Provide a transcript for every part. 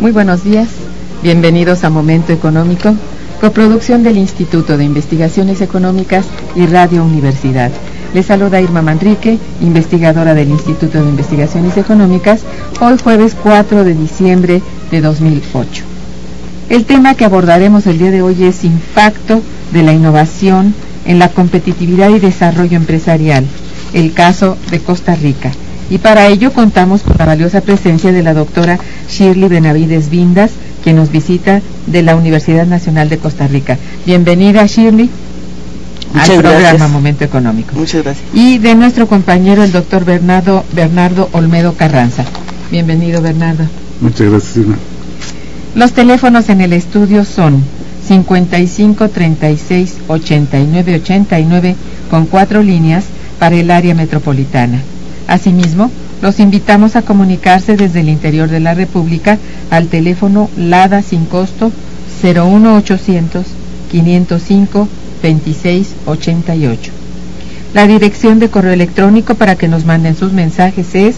Muy buenos días, bienvenidos a Momento Económico, coproducción del Instituto de Investigaciones Económicas y Radio Universidad. Les saluda Irma Manrique, investigadora del Instituto de Investigaciones Económicas, hoy jueves 4 de diciembre de 2008. El tema que abordaremos el día de hoy es impacto de la innovación en la competitividad y desarrollo empresarial, el caso de Costa Rica. Y para ello contamos con la valiosa presencia de la doctora Shirley Benavides Vindas, quien nos visita de la Universidad Nacional de Costa Rica. Bienvenida, Shirley, al programa Momento Económico. Muchas gracias. Y de nuestro compañero, el doctor Bernardo Olmedo Carranza. Bienvenido, Bernardo. Muchas gracias, Irma. Los teléfonos en el estudio son 55 36 89 89 con 4 líneas para el área metropolitana. Asimismo, los invitamos a comunicarse desde el interior de la República al teléfono LADA sin costo 01800 505 2688. La dirección de correo electrónico para que nos manden sus mensajes es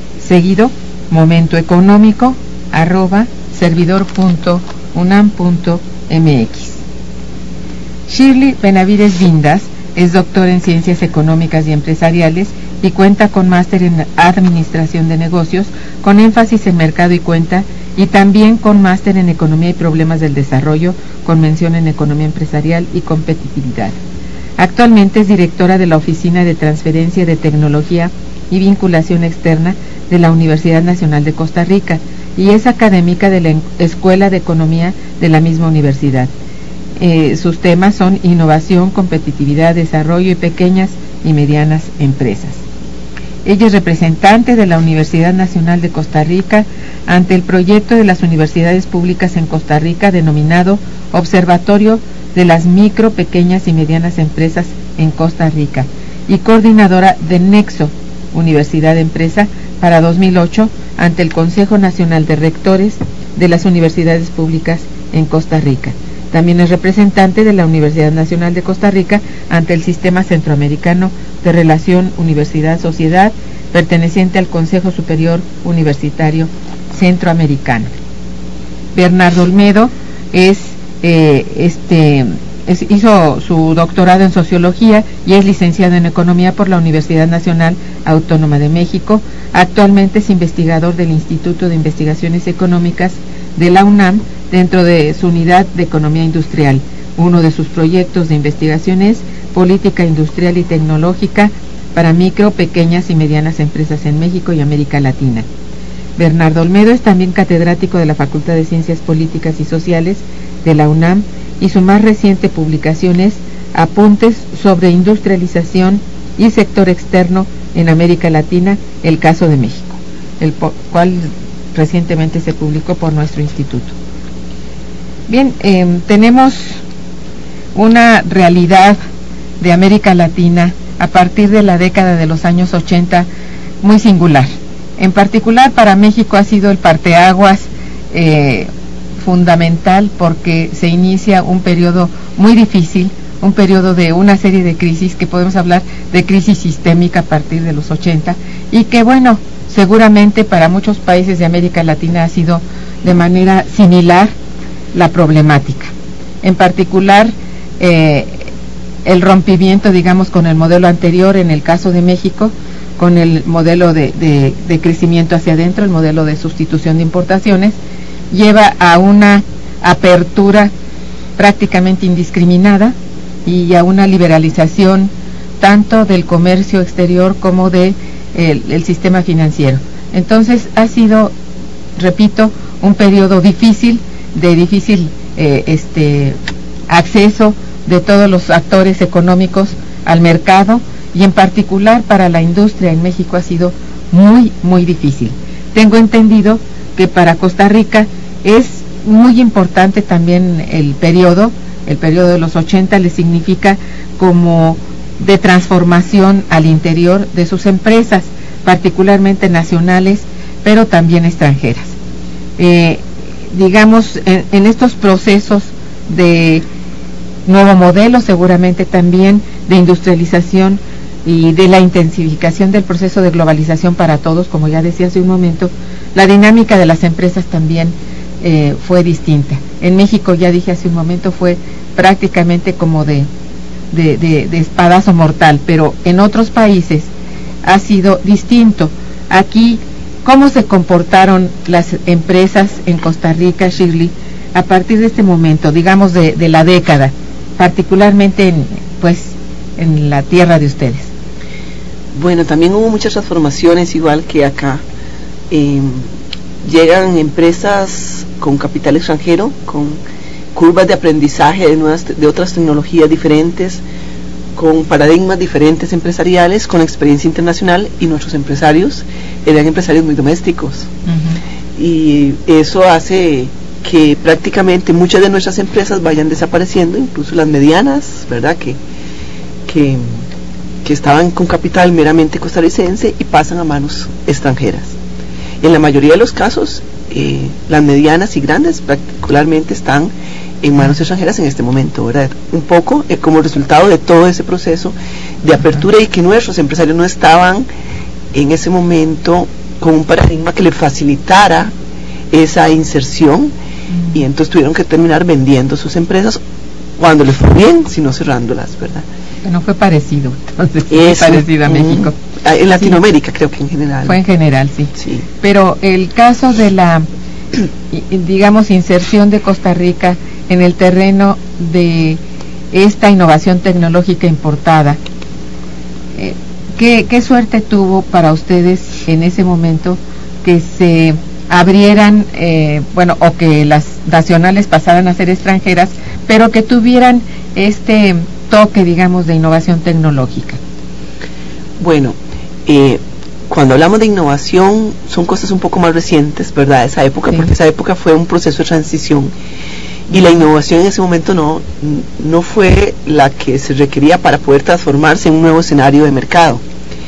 momentoeconómico@servidor.unam.mx. Shirley Benavides Vindas es doctora en Ciencias Económicas y Empresariales y cuenta con máster en Administración de Negocios, con énfasis en Mercado y Cuenta, y también con máster en Economía y Problemas del Desarrollo, con mención en Economía Empresarial y Competitividad. Actualmente es directora de la Oficina de Transferencia de Tecnología y Vinculación Externa de la Universidad Nacional de Costa Rica y es académica de la Escuela de Economía de la misma universidad. Sus temas son innovación, competitividad, desarrollo y pequeñas y medianas empresas. Ella es representante de la Universidad Nacional de Costa Rica ante el proyecto de las universidades públicas en Costa Rica denominado Observatorio de las Micro, Pequeñas y Medianas Empresas en Costa Rica y coordinadora de Nexo Universidad Empresa para 2008 ante el Consejo Nacional de Rectores de las Universidades Públicas en Costa Rica. También es representante de la Universidad Nacional de Costa Rica ante el Sistema Centroamericano de Relación Universidad-Sociedad, perteneciente al Consejo Superior Universitario Centroamericano. Bernardo Olmedo hizo su doctorado en Sociología y es licenciado en Economía por la Universidad Nacional Autónoma de México. Actualmente es investigador del Instituto de Investigaciones Económicas de la UNAM dentro de su unidad de Economía Industrial. Uno de sus proyectos de investigación es Política Industrial y Tecnológica para micro, pequeñas y medianas empresas en México y América Latina. Bernardo Olmedo es también catedrático de la Facultad de Ciencias Políticas y Sociales de la UNAM y su más reciente publicación es Apuntes sobre industrialización y sector externo en América Latina, el caso de México, el cual recientemente se publicó por nuestro instituto. Bien, tenemos una realidad de América Latina a partir de la década de los años 80 muy singular. En particular para México ha sido el parteaguas fundamental porque se inicia un periodo muy difícil, un periodo de una serie de crisis que podemos hablar de crisis sistémica a partir de los 80 y que bueno, seguramente para muchos países de América Latina ha sido de manera similar la problemática. En particular, el rompimiento, digamos, con el modelo anterior, en el caso de México, con el modelo de crecimiento hacia adentro, el modelo de sustitución de importaciones, lleva a una apertura prácticamente indiscriminada y a una liberalización tanto del comercio exterior como del sistema financiero. Entonces ha sido, repito, un periodo difícil, de difícil acceso de todos los actores económicos al mercado y en particular para la industria en México ha sido muy, muy difícil. Tengo entendido que para Costa Rica es muy importante también el periodo de los 80 le significa como de transformación al interior de sus empresas, particularmente nacionales, pero también extranjeras. Digamos, en estos procesos de nuevo modelo, seguramente también de industrialización y de la intensificación del proceso de globalización para todos, como ya decía hace un momento, la dinámica de las empresas también fue distinta. En México, ya dije hace un momento, fue prácticamente como de espadazo mortal, pero en otros países ha sido distinto. Aquí, ¿cómo se comportaron las empresas en Costa Rica, Shirley, a partir de este momento, digamos de la década, particularmente en la tierra de ustedes? Bueno, también hubo muchas transformaciones, igual que acá. Llegan empresas con capital extranjero, con curvas de aprendizaje de otras tecnologías diferentes, con paradigmas diferentes empresariales, con experiencia internacional, y nuestros empresarios eran empresarios muy domésticos. Y eso hace que prácticamente muchas de nuestras empresas vayan desapareciendo, incluso las medianas, ¿verdad?, que estaban con capital meramente costarricense y pasan a manos extranjeras. En la mayoría de los casos, las medianas y grandes particularmente están en manos extranjeras en este momento, ¿verdad? Un poco como resultado de todo ese proceso de apertura, y que nuestros empresarios no estaban en ese momento con un paradigma que les facilitara esa inserción, y entonces tuvieron que terminar vendiendo sus empresas cuando les fue bien, sino cerrándolas, ¿verdad? No fue parecido, entonces fue parecido a México. En Latinoamérica, sí, creo que en general. Fue en general, sí. Pero el caso de la, digamos, inserción de Costa Rica en el terreno de esta innovación tecnológica importada, ¿qué suerte tuvo para ustedes en ese momento que se abrieran, o que las nacionales pasaran a ser extranjeras, pero que tuvieran este toque, digamos, de innovación tecnológica? Bueno, cuando hablamos de innovación son cosas un poco más recientes, ¿verdad? Esa época, sí, porque esa época fue un proceso de transición, y la innovación en ese momento no fue la que se requería para poder transformarse en un nuevo escenario de mercado.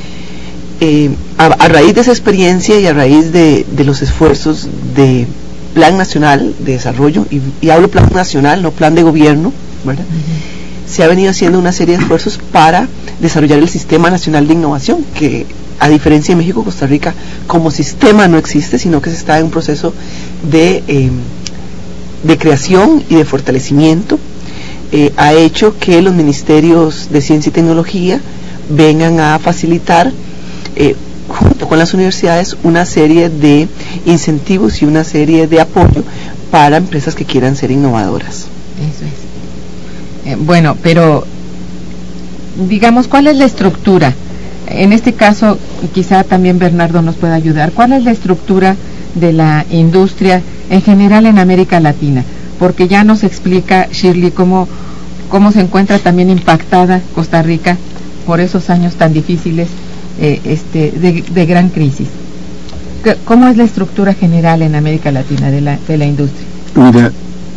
A raíz de esa experiencia y a raíz de los esfuerzos de Plan Nacional de Desarrollo, y hablo Plan Nacional, no Plan de Gobierno, ¿verdad? Se ha venido haciendo una serie de esfuerzos para desarrollar el Sistema Nacional de Innovación, que a diferencia de México, Costa Rica como sistema no existe, sino que se está en un proceso de creación y de fortalecimiento. Ha hecho que los ministerios de Ciencia y Tecnología vengan a facilitar, junto con las universidades, una serie de incentivos y una serie de apoyo para empresas que quieran ser innovadoras. Eso es. Bueno, pero digamos, ¿cuál es la estructura? En este caso, quizá también Bernardo nos pueda ayudar. ¿Cuál es la estructura de la industria en general en América Latina? Porque ya nos explica Shirley cómo se encuentra también impactada Costa Rica por esos años tan difíciles de gran crisis. ¿Cómo es la estructura general en América Latina de la industria? Mira,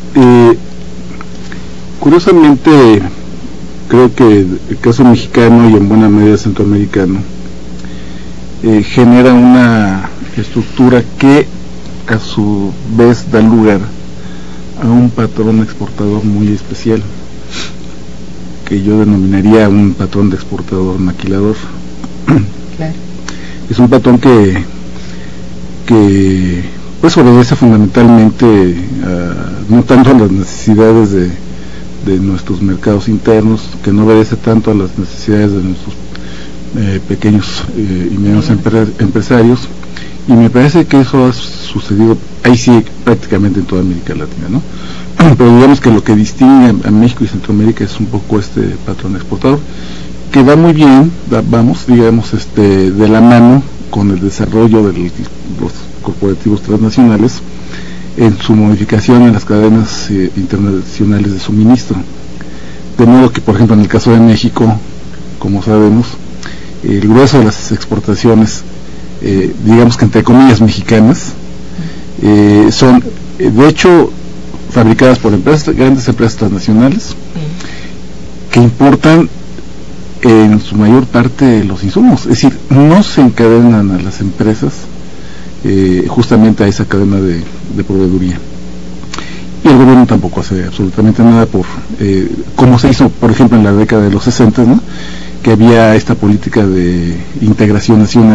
curiosamente, creo que el caso mexicano y en buena medida centroamericano genera una estructura que a su vez da lugar a un patrón exportador muy especial, que yo denominaría un patrón de exportador maquilador. Claro. Es un patrón que pues obedece fundamentalmente no tanto a las necesidades de nuestros mercados internos, que no obedece tanto a las necesidades de nuestros pequeños y medianos empresarios, y me parece que eso ha sucedido ahí sí prácticamente en toda América Latina, ¿no? Pero digamos que lo que distingue a México y Centroamérica es un poco este patrón exportador, que va muy bien, vamos, digamos, de la mano con el desarrollo de los corporativos transnacionales en su modificación en las cadenas internacionales de suministro. De modo que, por ejemplo, en el caso de México, como sabemos, el grueso de las exportaciones, digamos que entre comillas mexicanas, son de hecho fabricadas por grandes empresas transnacionales que importan en su mayor parte los insumos, es decir, no se encadenan a las empresas justamente a esa cadena de proveeduría, y el gobierno tampoco hace absolutamente nada por como se hizo por ejemplo en la década de los 60, ¿no?, que había esta política de integración nacional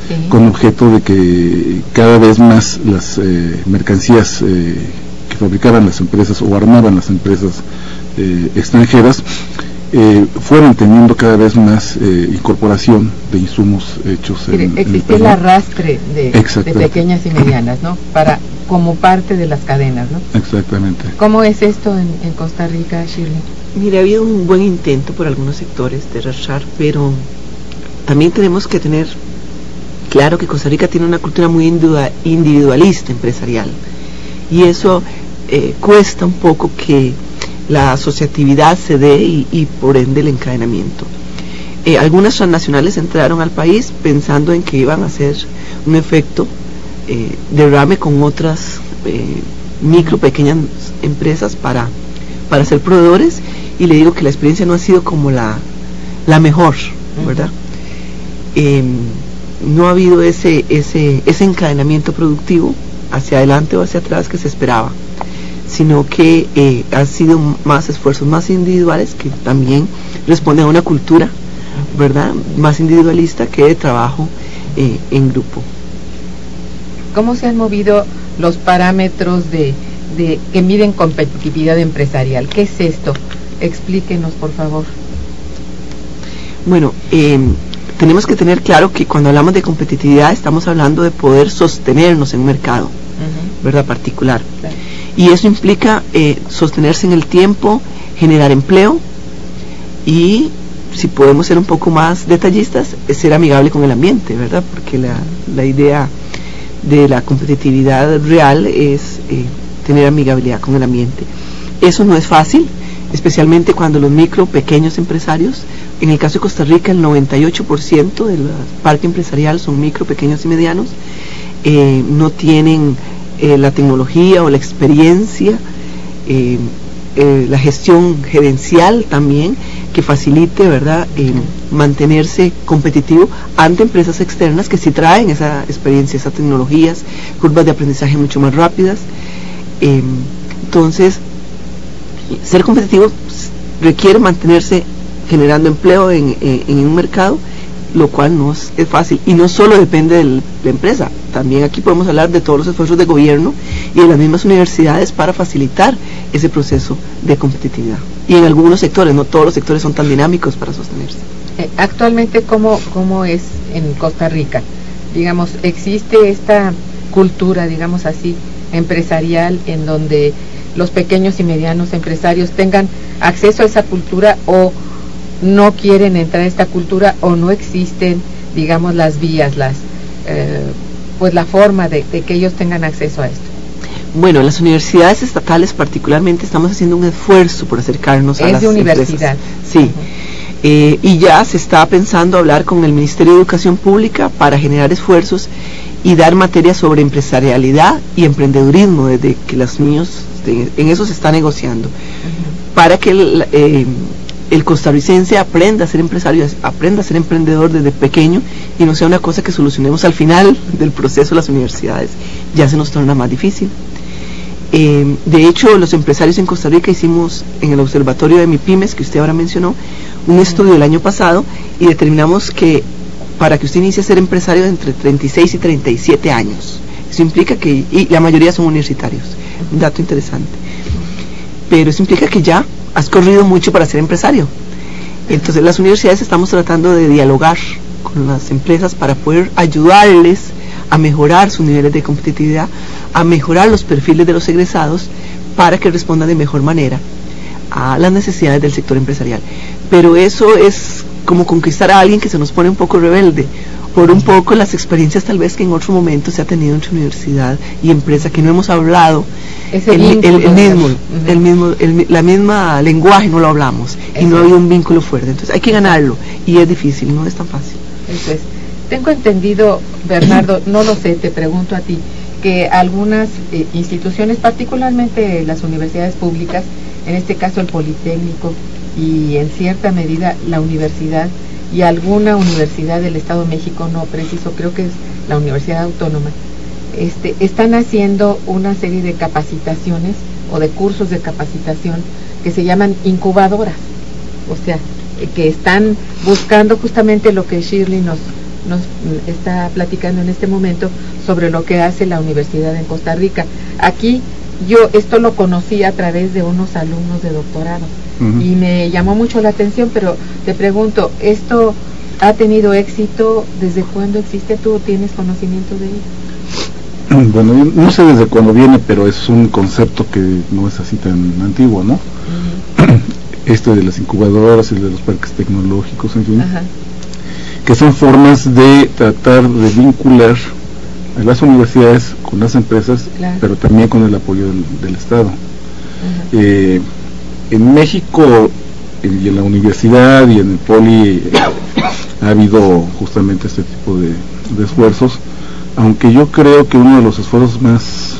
con objeto de que cada vez más las mercancías que fabricaban las empresas o armaban las empresas extranjeras fueran teniendo cada vez más incorporación de insumos hechos existe el arrastre de pequeñas y medianas, ¿no? Como parte de las cadenas, ¿no? Exactamente. ¿Cómo es esto en Costa Rica, Shirley? Mire, ha habido un buen intento por algunos sectores de arrastrar, pero también tenemos que tener claro que Costa Rica tiene una cultura muy individualista empresarial, y eso cuesta un poco que la asociatividad se dé y por ende el encadenamiento. Algunas transnacionales entraron al país pensando en que iban a hacer un efecto derrame con otras pequeñas empresas para ser proveedores, y le digo que la experiencia no ha sido como la mejor, ¿verdad? No ha habido ese encadenamiento productivo hacia adelante o hacia atrás que se esperaba, sino que han sido más esfuerzos más individuales que también responden a una cultura, ¿verdad?, más individualista que de trabajo en grupo. ¿Cómo se han movido los parámetros que miden competitividad empresarial? ¿Qué es esto? Explíquenos, por favor. Bueno, tenemos que tener claro que cuando hablamos de competitividad estamos hablando de poder sostenernos en un mercado, ¿verdad?, particular. Claro. Y eso implica sostenerse en el tiempo, generar empleo y, si podemos ser un poco más detallistas, ser amigable con el ambiente, ¿verdad? Porque la idea de la competitividad real es tener amigabilidad con el ambiente. Eso no es fácil, especialmente cuando los pequeños empresarios, en el caso de Costa Rica el 98% del parque empresarial son pequeños y medianos, no tienen la tecnología o la experiencia, la gestión gerencial también, que facilite, ¿verdad?, mantenerse competitivo ante empresas externas que sí traen esa experiencia, esas tecnologías, curvas de aprendizaje mucho más rápidas. Entonces, ser competitivo requiere mantenerse generando empleo en un mercado, lo cual no es fácil, y no solo depende de la empresa. También aquí podemos hablar de todos los esfuerzos de gobierno y de las mismas universidades para facilitar ese proceso de competitividad. Y en algunos sectores, no todos los sectores son tan dinámicos para sostenerse. Actualmente, ¿cómo es en Costa Rica? Digamos, ¿existe esta cultura, digamos así, empresarial, en donde los pequeños y medianos empresarios tengan acceso a esa cultura, o no quieren entrar a esta cultura, o no existen, digamos, las vías, pues la forma de que ellos tengan acceso a esto? Bueno, las universidades estatales particularmente estamos haciendo un esfuerzo por acercarnos a las universidad. Empresas. Sí. Y ya se está pensando hablar con el Ministerio de Educación Pública para generar esfuerzos y dar materias sobre empresarialidad y emprendedurismo, desde que los niños, en eso se está negociando, para que el costarricense aprenda a ser empresario, aprenda a ser emprendedor desde pequeño, y no sea una cosa que solucionemos al final del proceso de las universidades. Ya se nos torna más difícil. De hecho, los empresarios en Costa Rica hicimos en el observatorio de MIPYMES, que usted ahora mencionó, un estudio el año pasado, y determinamos que para que usted inicie a ser empresario, entre 36 y 37 años. Eso implica que, y la mayoría son universitarios, un dato interesante, pero eso implica que ya has corrido mucho para ser empresario. Entonces las universidades estamos tratando de dialogar con las empresas para poder ayudarles a mejorar sus niveles de competitividad, a mejorar los perfiles de los egresados, para que respondan de mejor manera a las necesidades del sector empresarial. Pero eso es como conquistar a alguien que se nos pone un poco rebelde, por un poco las experiencias tal vez que en otro momento se ha tenido entre universidad y empresa, que no hemos hablado la misma lenguaje, no lo hablamos, y no ha habido un vínculo fuerte. Entonces hay que ganarlo, y es difícil, no es tan fácil. Eso es. Tengo entendido, Bernardo, no lo sé, te pregunto a ti, que algunas instituciones, particularmente las universidades públicas, en este caso el Politécnico y en cierta medida la universidad, y alguna universidad del Estado de México, no preciso, creo que es la Universidad Autónoma, están haciendo una serie de capacitaciones o de cursos de capacitación que se llaman incubadoras, o sea, que están buscando justamente lo que Shirley nos está platicando en este momento sobre lo que hace la universidad en Costa Rica. Aquí yo esto lo conocí a través de unos alumnos de doctorado y me llamó mucho la atención, pero te pregunto, ¿esto ha tenido éxito? ¿Desde cuándo existe? ¿Tú tienes conocimiento de ello? Bueno, yo no sé desde cuándo viene, pero es un concepto que no es así tan antiguo, ¿no? Esto de las incubadoras, el de los parques tecnológicos, en fin, que son formas de tratar de vincular a las universidades con las empresas, pero también con el apoyo del Estado. En México y en la universidad y en el Poli ha habido justamente este tipo de esfuerzos, aunque yo creo que uno de los esfuerzos más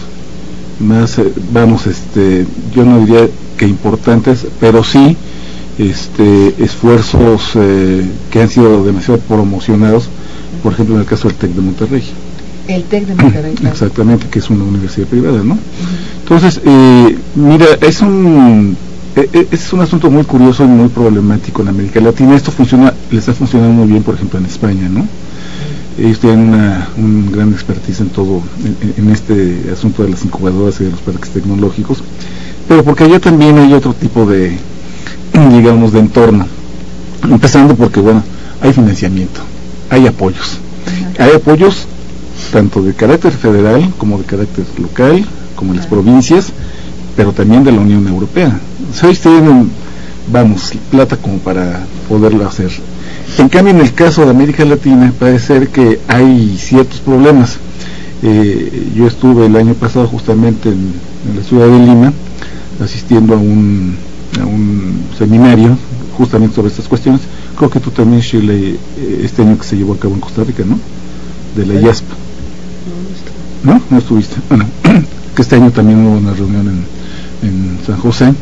yo no diría que importantes, pero sí esfuerzos que han sido demasiado promocionados, por ejemplo en el caso del TEC de Monterrey. El TEC de Monterrey, claro. Exactamente, que es una universidad privada, ¿no? Entonces, mira, es un asunto muy curioso y muy problemático en América Latina. Esto les ha funcionado muy bien, por ejemplo, en España, ¿no? Ellos tienen un gran expertise en todo, en este asunto de las incubadoras y de los parques tecnológicos, pero porque allá también hay otro tipo de, digamos, de entorno, empezando porque, bueno, hay financiamiento, hay apoyos, tanto de carácter federal como de carácter local, como en las provincias, pero también de la Unión Europea. O sea, ellos tienen, plata como para poderlo hacer. En cambio, en el caso de América Latina, parece ser que hay ciertos problemas. Yo estuve el año pasado justamente en la ciudad de Lima, asistiendo a un seminario justamente sobre estas cuestiones. Creo que tú también, Shirley, este año que se llevó a cabo en Costa Rica, ¿no? De la IASP. ¿No? ¿No estuviste? Bueno, que este año también hubo una reunión en San José.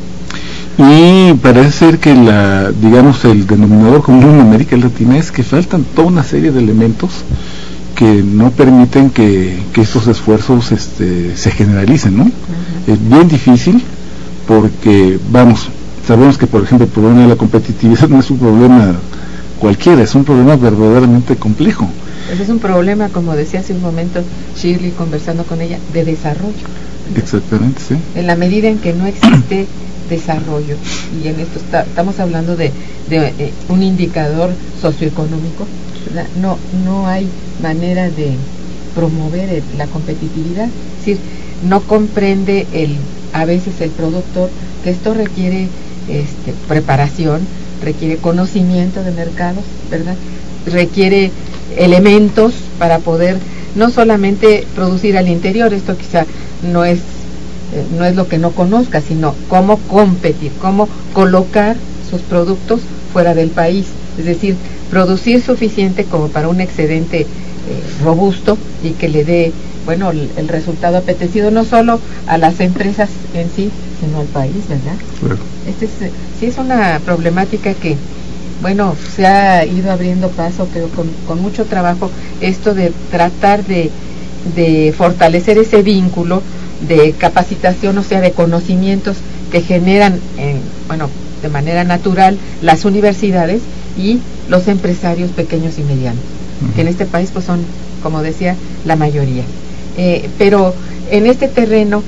Y parece ser que el denominador común en América Latina es que faltan toda una serie de elementos que no permiten que estos esfuerzos se generalicen, ¿no? Es bien difícil porque, sabemos que, por ejemplo, el problema de la competitividad no es un problema cualquiera, es un problema verdaderamente complejo. Ese es un problema, como decía hace un momento Shirley conversando con ella, de desarrollo. Exactamente, sí. En la medida en que no existe desarrollo, y en esto estamos hablando de un indicador socioeconómico, ¿verdad? No hay manera de promover la competitividad. Es decir, no comprende a veces el productor que esto requiere preparación, requiere conocimiento de mercados, ¿verdad? Requiere elementos para poder no solamente producir al interior, esto quizá no es lo que no conozca, sino cómo competir, cómo colocar sus productos fuera del país, es decir, producir suficiente como para un excedente robusto y que le dé, bueno, el resultado apetecido no solo a las empresas en sí, sino al país, ¿verdad? Bueno. Sí es una problemática que, bueno, se ha ido abriendo paso, pero con mucho trabajo, esto de tratar de fortalecer ese vínculo de capacitación, o sea, de conocimientos que generan, de manera natural las universidades y los empresarios pequeños y medianos, que en este país pues son, como decía, la mayoría. Pero en este terreno,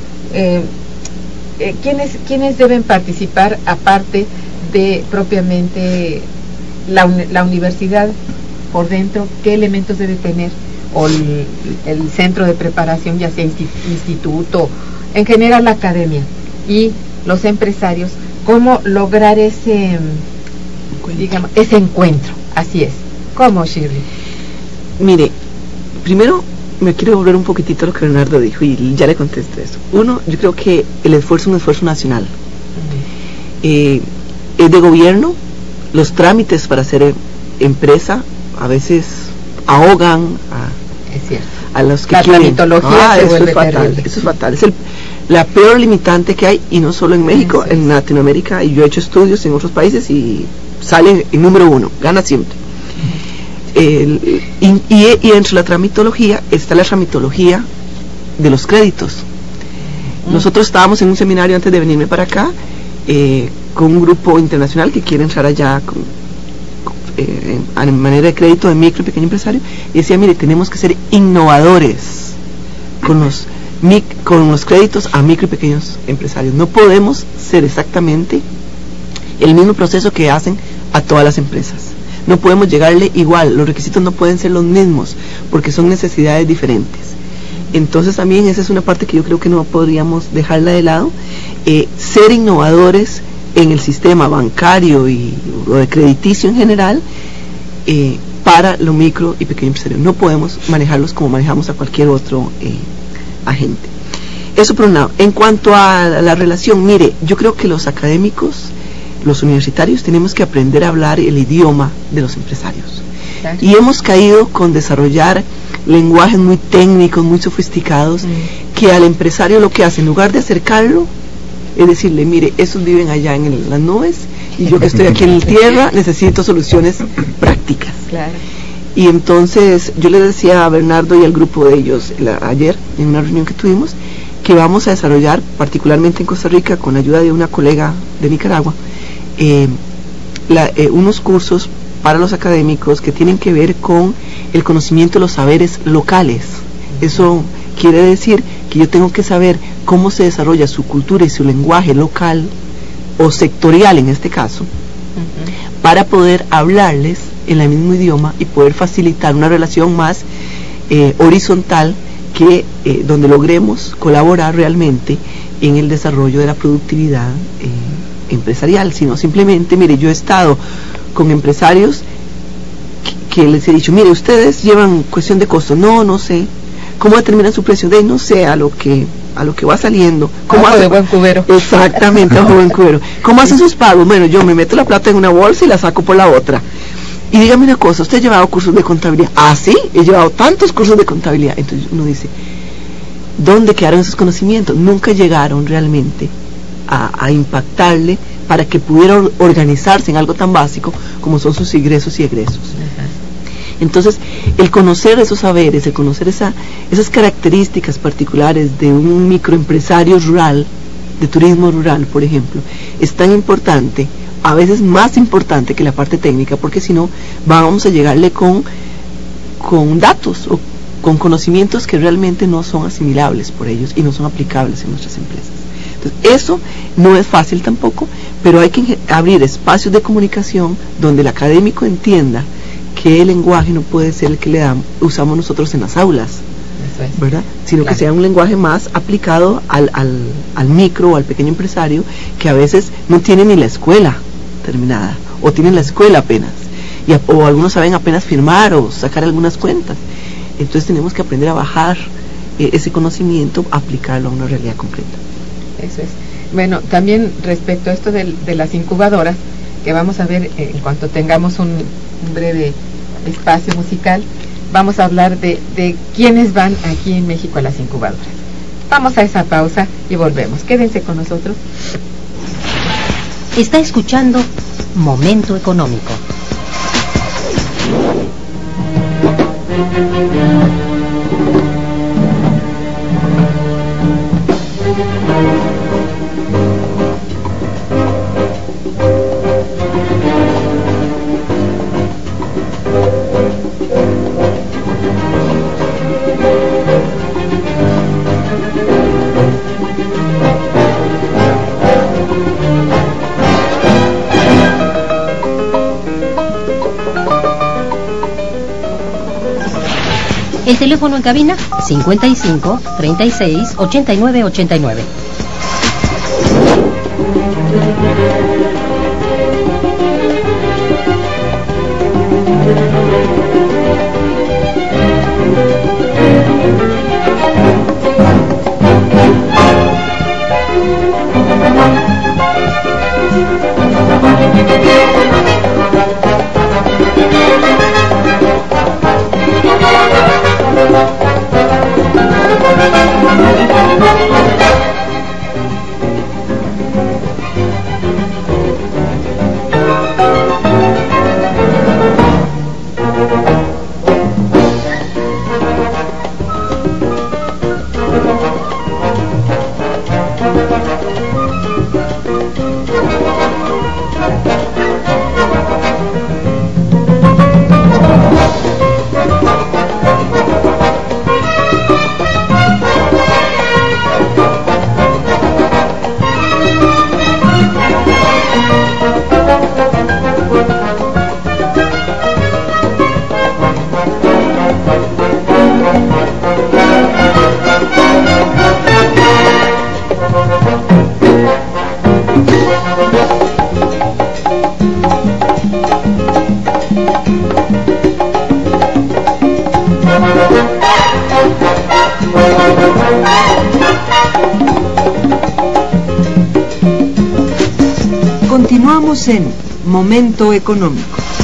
¿quiénes deben participar aparte de propiamente la universidad por dentro? ¿Qué elementos debe tener? O el centro de preparación, ya sea instituto, en general la academia y los empresarios, cómo lograr ese encuentro. Así es. ¿Cómo, Shirley? Mire, primero me quiero volver un poquitito a lo que Leonardo dijo y ya le contesté eso. Uno, yo creo que el esfuerzo es un esfuerzo nacional. Es de gobierno. Los trámites para ser empresa a veces ahogan a los que quieren. Tramitología se vuelve terrible. Eso es fatal. Es la peor limitante que hay, y no solo en México, en Latinoamérica. Y yo he hecho estudios en otros países y sale en número 1, gana siempre. Y entre la tramitología está la tramitología de los créditos. Nosotros estábamos en un seminario antes de venirme para acá con un grupo internacional que quiere entrar allá en manera de crédito de micro y pequeño empresario, y decía, mire, tenemos que ser innovadores con los créditos a micro y pequeños empresarios. No podemos ser exactamente el mismo proceso que hacen a todas las empresas. No podemos llegarle igual, los requisitos no pueden ser los mismos, porque son necesidades diferentes. Entonces también esa es una parte que yo creo que no podríamos dejarla de lado. Ser innovadores en el sistema bancario o de crediticio en general, para lo micro y pequeño empresario. No podemos manejarlos como manejamos a cualquier otro agente. Eso por un lado. En cuanto a la relación, mire, yo creo que los académicos, los universitarios, tenemos que aprender a hablar el idioma de los empresarios. Claro. Y hemos caído con desarrollar lenguajes muy técnicos, muy sofisticados, que al empresario lo que hace, en lugar de acercarlo, es decirle, mire, esos viven allá en las nubes, y yo que estoy aquí en la tierra necesito soluciones prácticas. Claro. Y entonces yo le decía a Bernardo y al grupo de ellos ayer, en una reunión que tuvimos, que vamos a desarrollar, particularmente en Costa Rica, con la ayuda de una colega de Nicaragua, unos cursos para los académicos que tienen que ver con el conocimiento de los saberes locales. Eso quiere decir que yo tengo que saber cómo se desarrolla su cultura y su lenguaje local o sectorial en este caso, para poder hablarles en el mismo idioma y poder facilitar una relación más horizontal, que donde logremos colaborar realmente en el desarrollo de la productividad empresarial. Sino simplemente, mire, yo he estado con empresarios que les he dicho, mire, ustedes llevan cuestión de costo, no sé, ¿cómo determinan su precio? No sé, a lo que va saliendo. ¿Cómo hace? De buen cubero. Exactamente, ojo de buen cubero. ¿Cómo hacen sus pagos? Bueno, yo me meto la plata en una bolsa y la saco por la otra. Y dígame una cosa, ¿usted ha llevado cursos de contabilidad? Ah, sí, he llevado tantos cursos de contabilidad. Entonces uno dice, ¿dónde quedaron esos conocimientos? Nunca llegaron realmente a impactarle para que pudiera organizarse en algo tan básico como son sus ingresos y egresos. Entonces, el conocer esos saberes, el conocer esas características particulares de un microempresario rural, de turismo rural, por ejemplo, es tan importante, a veces más importante que la parte técnica, porque si no, vamos a llegarle con datos o con conocimientos que realmente no son asimilables por ellos y no son aplicables en nuestras empresas. Entonces, eso no es fácil tampoco, pero hay que abrir espacios de comunicación donde el académico entienda que el lenguaje no puede ser el que usamos nosotros en las aulas, ¿verdad? Sino que sea un lenguaje más aplicado al micro o al pequeño empresario, que a veces no tiene ni la escuela terminada, o tienen la escuela apenas, o algunos saben apenas firmar o sacar algunas cuentas. Entonces tenemos que aprender a bajar ese conocimiento, aplicarlo a una realidad concreta. Eso es. Bueno, también respecto a esto de las incubadoras, que vamos a ver en cuanto tengamos un breve espacio musical, vamos a hablar de quiénes van aquí en México a las incubadoras. Vamos a esa pausa y volvemos. Quédense con nosotros. Está escuchando Momento Económico. El teléfono en cabina 55 36 89 89. Continuamos en Momento Económico.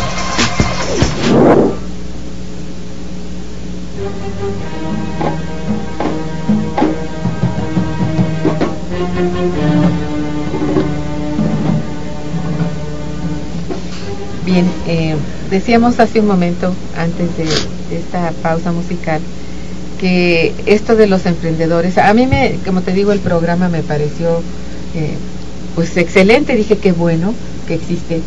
Bien, decíamos hace un momento, antes de esta pausa musical, que esto de los emprendedores, a mí como te digo, el programa me pareció pues excelente. Dije qué bueno que existe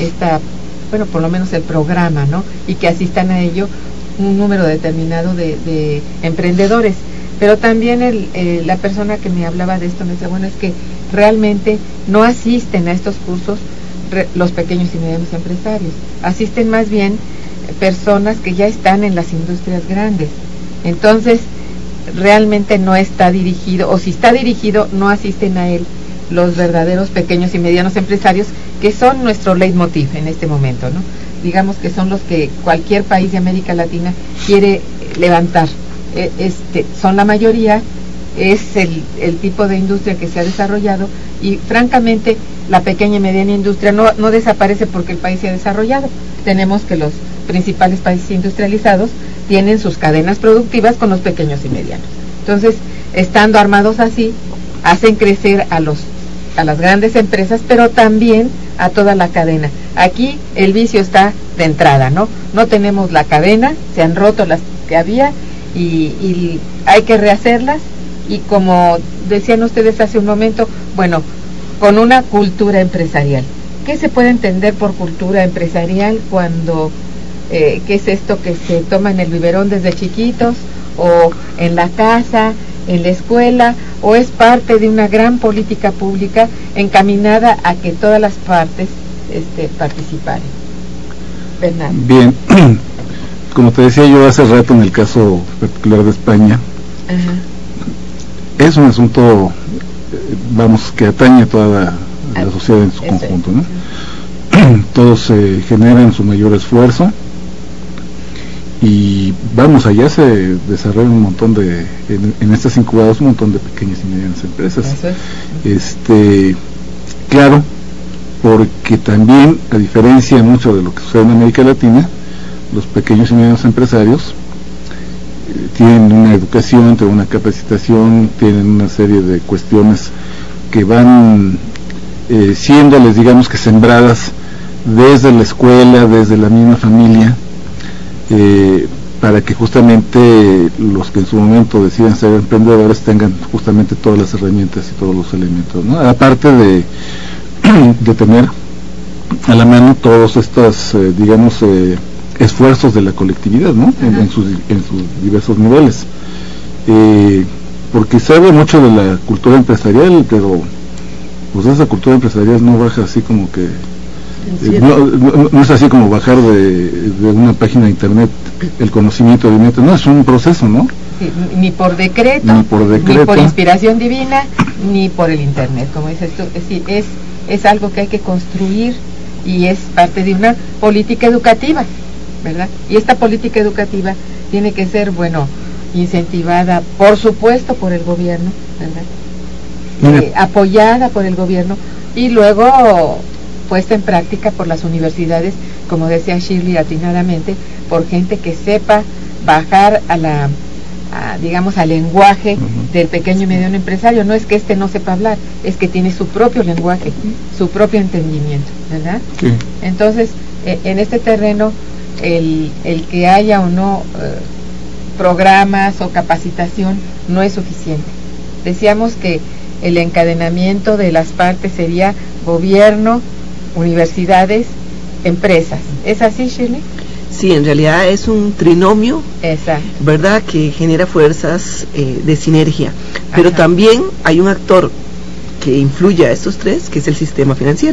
bueno, por lo menos el programa, ¿no? Y que asistan a ello un número determinado de emprendedores. Pero también la persona que me hablaba de esto me decía, bueno, es que realmente no asisten a estos cursos los pequeños y medianos empresarios, asisten más bien personas que ya están en las industrias grandes. Entonces, realmente no está dirigido, o si está dirigido, no asisten a él los verdaderos pequeños y medianos empresarios, que son nuestro leitmotiv en este momento, ¿no? Digamos que son los que cualquier país de América Latina quiere levantar. Son la mayoría, es el tipo de industria que se ha desarrollado, y francamente la pequeña y mediana industria no desaparece porque el país se ha desarrollado. Tenemos que los principales países industrializados tienen sus cadenas productivas con los pequeños y medianos. Entonces, estando armados así, hacen crecer a las grandes empresas, pero también a toda la cadena. Aquí el vicio está de entrada, ¿no? No tenemos la cadena, se han roto las que había y hay que rehacerlas, y como decían ustedes hace un momento, bueno, con una cultura empresarial. ¿Qué se puede entender por cultura empresarial cuando qué es esto que se toma en el biberón desde chiquitos, o en la casa, en la escuela, o es parte de una gran política pública encaminada a que todas las partes participaran? Bernardo. Bien, como te decía yo hace rato, en el caso particular de España, es un asunto, vamos, que atañe a toda la sociedad en su conjunto, ¿no? Todos generan su mayor esfuerzo, y vamos, allá se desarrollan un montón en estas incubadoras, un montón de pequeñas y medianas empresas. Claro, porque también, a diferencia mucho de lo que sucede en América Latina, los pequeños y medianos empresarios tienen una educación, tienen una capacitación, tienen una serie de cuestiones que van siéndoles, digamos que sembradas desde la escuela, desde la misma familia, para que justamente los que en su momento decidan ser emprendedores tengan justamente todas las herramientas y todos los elementos, ¿no? Aparte de tener a la mano todos estos, digamos, esfuerzos de la colectividad, ¿no? En sus diversos niveles, porque se habla mucho de la cultura empresarial, pero pues esa cultura empresarial no baja así como que no es así como bajar de una página de internet el conocimiento de internet, no, es un proceso, ¿no? Sí, ni por decreto, ni por inspiración divina, ni por el internet, como dices tú. Es algo que hay que construir, y es parte de una política educativa, ¿verdad? Y esta política educativa tiene que ser, bueno, incentivada, por supuesto, por el gobierno, ¿verdad? Apoyada por el gobierno, y luego puesta en práctica por las universidades, como decía Shirley atinadamente, por gente que sepa bajar digamos, al lenguaje del pequeño y mediano empresario. No es que no sepa hablar, es que tiene su propio lenguaje, su propio entendimiento, ¿verdad? Sí. Entonces, en este terreno, el que haya o no programas o capacitación no es suficiente. Decíamos que el encadenamiento de las partes sería gobierno, universidades, empresas. ¿Es así, Shirley? Sí, en realidad es un trinomio, exacto, ¿verdad?, que genera fuerzas de sinergia. Pero también hay un actor que influye a estos tres, que es el sistema financiero.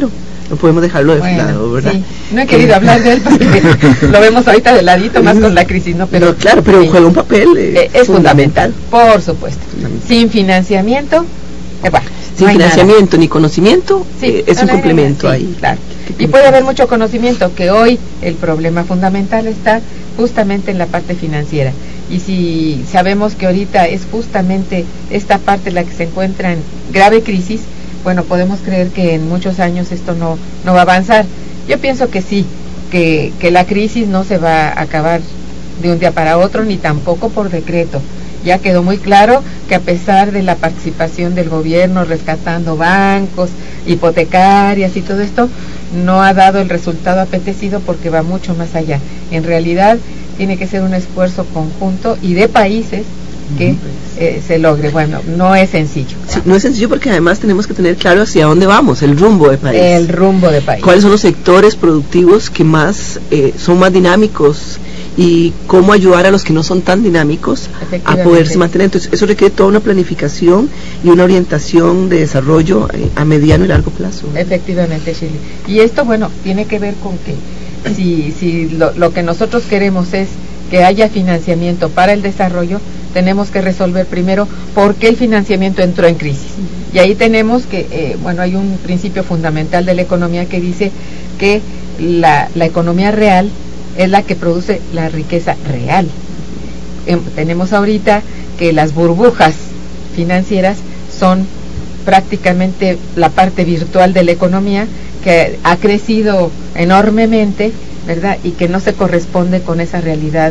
No podemos dejarlo de lado, ¿verdad? Sí, no he querido hablar de él porque lo vemos ahorita de ladito más con la crisis, ¿no? Pero no, claro, pero juega un papel es fundamental, por supuesto. Sin financiamiento, bueno, sin no financiamiento ni conocimiento, sí, es un complemento ahí. Claro. Y puede haber mucho conocimiento, que hoy el problema fundamental está justamente en la parte financiera. Y si sabemos que ahorita es justamente esta parte la que se encuentra en grave crisis, bueno, podemos creer que en muchos años esto no va a avanzar. Yo pienso que sí, que la crisis no se va a acabar de un día para otro, ni tampoco por decreto. Ya quedó muy claro que a pesar de la participación del gobierno rescatando bancos, hipotecarias y todo esto, no ha dado el resultado apetecido porque va mucho más allá. En realidad tiene que ser un esfuerzo conjunto y de países que se logre. Bueno, no es sencillo. Sí, no es sencillo porque además tenemos que tener claro hacia dónde vamos, el rumbo de país. El rumbo de país. ¿Cuáles son los sectores productivos que más son más dinámicos y cómo ayudar a los que no son tan dinámicos a poderse mantener? Entonces, eso requiere toda una planificación y una orientación de desarrollo a mediano y largo plazo. Efectivamente, Shirley. Y esto, bueno, tiene que ver con que si lo que nosotros queremos es que haya financiamiento para el desarrollo, tenemos que resolver primero por qué el financiamiento entró en crisis. Y ahí tenemos que, bueno, hay un principio fundamental de la economía que dice que la economía real es la que produce la riqueza real. Tenemos ahorita que las burbujas financieras son prácticamente la parte virtual de la economía, que ha crecido enormemente, ¿verdad? Y que no se corresponde con esa realidad,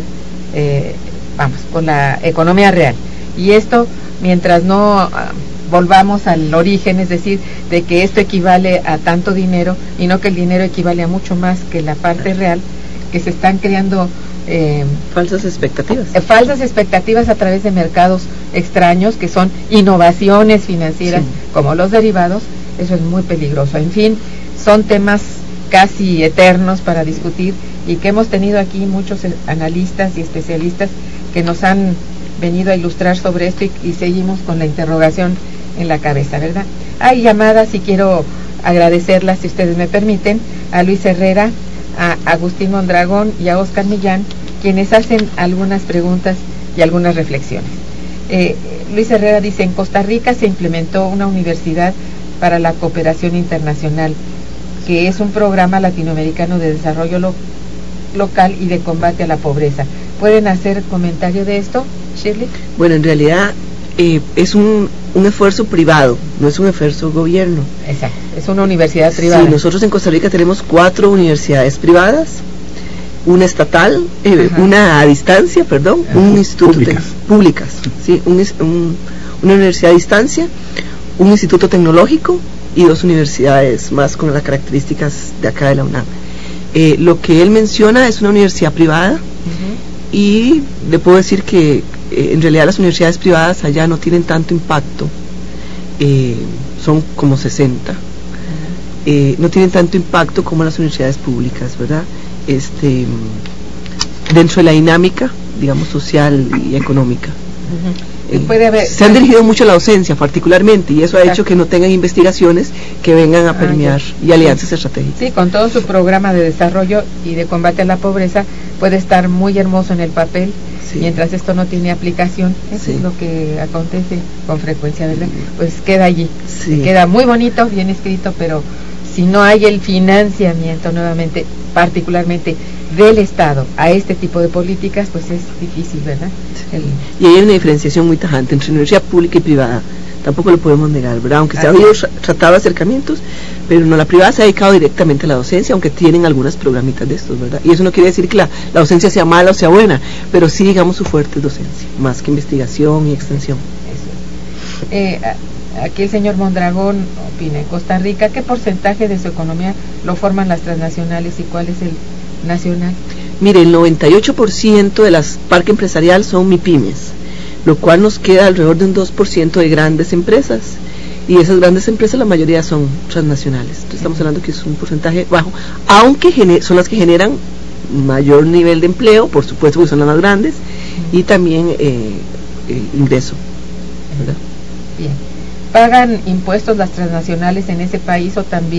con la economía real. Y esto, mientras no volvamos al origen, es decir, de que esto equivale a tanto dinero y no que el dinero equivale a mucho más que la parte real, que se están creando falsas expectativas. Falsas expectativas a través de mercados extraños que son innovaciones financieras, sí, como los derivados. Eso es muy peligroso. En fin, son temas casi eternos para discutir y que hemos tenido aquí muchos analistas y especialistas que nos han venido a ilustrar sobre esto y seguimos con la interrogación en la cabeza, ¿verdad? Hay llamadas y quiero agradecerlas, si ustedes me permiten, a Luis Herrera, a Agustín Mondragón y a Oscar Millán, quienes hacen algunas preguntas y algunas reflexiones. Luis Herrera dice: en Costa Rica se implementó una universidad para la cooperación internacional, que es un programa latinoamericano de desarrollo local y de combate a la pobreza. ¿Pueden hacer comentario de esto, Shirley? Bueno, en realidad es un esfuerzo privado, no es un esfuerzo gobierno. Exacto, es una universidad privada. Sí, nosotros en Costa Rica tenemos 4 universidades privadas, una estatal, una a distancia, perdón, un instituto públicas, sí, una universidad a distancia, un instituto tecnológico y 2 universidades más con las características de acá de la UNAM. Lo que él menciona es una universidad privada, y le puedo decir que en realidad las universidades privadas allá no tienen tanto impacto, son como 60, no tienen tanto impacto como las universidades públicas, ¿verdad? Dentro de la dinámica, digamos, social y económica. Se han dirigido mucho a la docencia particularmente, y eso ha hecho que no tengan investigaciones que vengan a permear y alianzas estratégicas. Sí, con todo su programa de desarrollo y de combate a la pobreza puede estar muy hermoso en el papel, sí, mientras esto no tiene aplicación. Eso es lo que acontece con frecuencia, ¿verdad? Pues queda allí, queda muy bonito, bien escrito, pero si no hay el financiamiento nuevamente, particularmente del Estado a este tipo de políticas, pues es difícil, ¿verdad? Y hay una diferenciación muy tajante entre universidad pública y privada, tampoco lo podemos negar, ¿verdad? Aunque se ha habido tratado de acercamientos, pero no, la privada se ha dedicado directamente a la docencia, aunque tienen algunas programitas de estos, ¿verdad? Y eso no quiere decir que la docencia sea mala o sea buena, pero sí, digamos, su fuerte es docencia, más que investigación y extensión. Eso. Aquí el señor Mondragón opina: en Costa Rica, ¿qué porcentaje de su economía lo forman las transnacionales y cuál es el nacional? Mire, el 98% de las parque empresarial son MIPYMES, lo cual nos queda alrededor de un 2% de grandes empresas, y esas grandes empresas la mayoría son transnacionales. Entonces estamos hablando que es un porcentaje bajo, aunque son las que generan mayor nivel de empleo, por supuesto, porque son las más grandes, y también ingreso, ¿verdad? Bien. ¿Pagan impuestos las transnacionales en ese país o también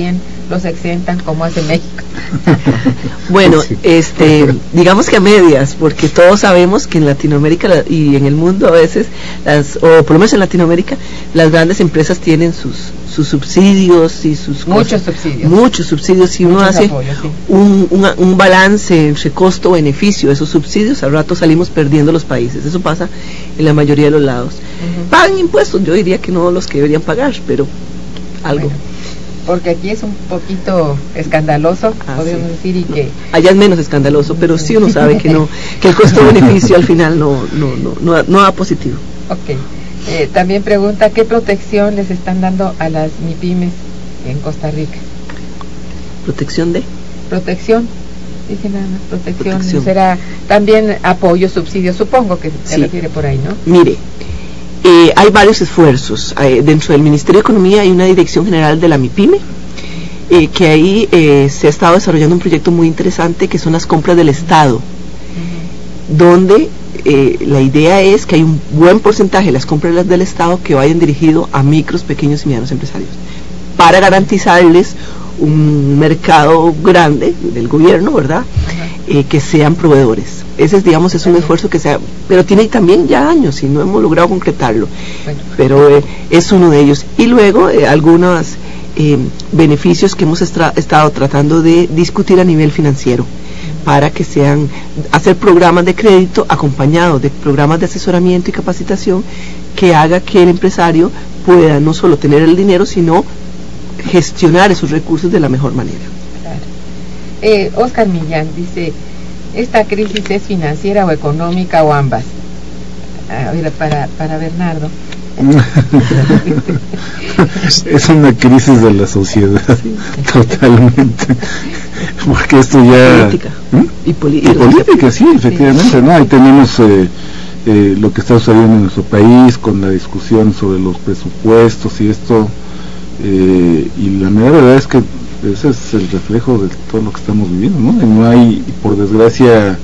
los exentan como hace México. Bueno, digamos que a medias, porque todos sabemos que en Latinoamérica y en el mundo a veces, o por lo menos en Latinoamérica, las grandes empresas tienen sus subsidios y sus muchos subsidios, y uno hace apoyos, sí. un balance entre costo-beneficio de esos subsidios, al rato salimos perdiendo los países. Eso pasa en la mayoría de los lados. Pagan impuestos, yo diría que no los que deberían pagar, pero algo. Bueno, porque aquí es un poquito escandaloso, podríamos decir, y que allá es menos escandaloso, pero sí uno sabe que no, que el costo-beneficio al final no da positivo. Ok. También pregunta, ¿qué protección les están dando a las MIPYMES en Costa Rica? ¿Protección de? Protección, dije nada más, protección. Será también apoyo, subsidio, supongo que se refiere por ahí, ¿no? Mire, hay varios esfuerzos. Dentro del Ministerio de Economía hay una Dirección General de la MIPYME, que ahí se ha estado desarrollando un proyecto muy interesante, que son las compras del Estado, donde la idea es que hay un buen porcentaje de las compras del Estado que vayan dirigido a micros, pequeños y medianos empresarios, para garantizarles un mercado grande del gobierno, ¿verdad? Que sean proveedores. Ese es un esfuerzo que sea, pero tiene también ya años y no hemos logrado concretarlo. Pero es uno de ellos. Y luego algunos beneficios que hemos estado tratando de discutir a nivel financiero, para que hacer programas de crédito acompañados de programas de asesoramiento y capacitación que haga que el empresario pueda no solo tener el dinero, sino gestionar esos recursos de la mejor manera. Claro. Oscar Millán dice, ¿esta crisis es financiera o económica o ambas? A ver, para Bernardo. Es una crisis de la sociedad, totalmente, porque esto ya política y política, sí, efectivamente, ¿no? Ahí tenemos lo que está sucediendo en nuestro país con la discusión sobre los presupuestos y esto, y la mera verdad es que ese es el reflejo de todo lo que estamos viviendo, ¿no? Y no hay, por desgracia,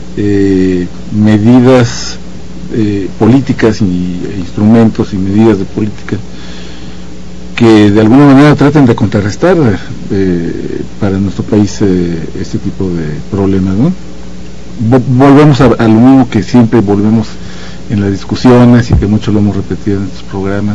medidas políticas e instrumentos y medidas de política que de alguna manera traten de contrarrestar para nuestro país este tipo de problemas, ¿no? Volvemos a lo mismo que siempre volvemos en las discusiones y que mucho lo hemos repetido en estos programas.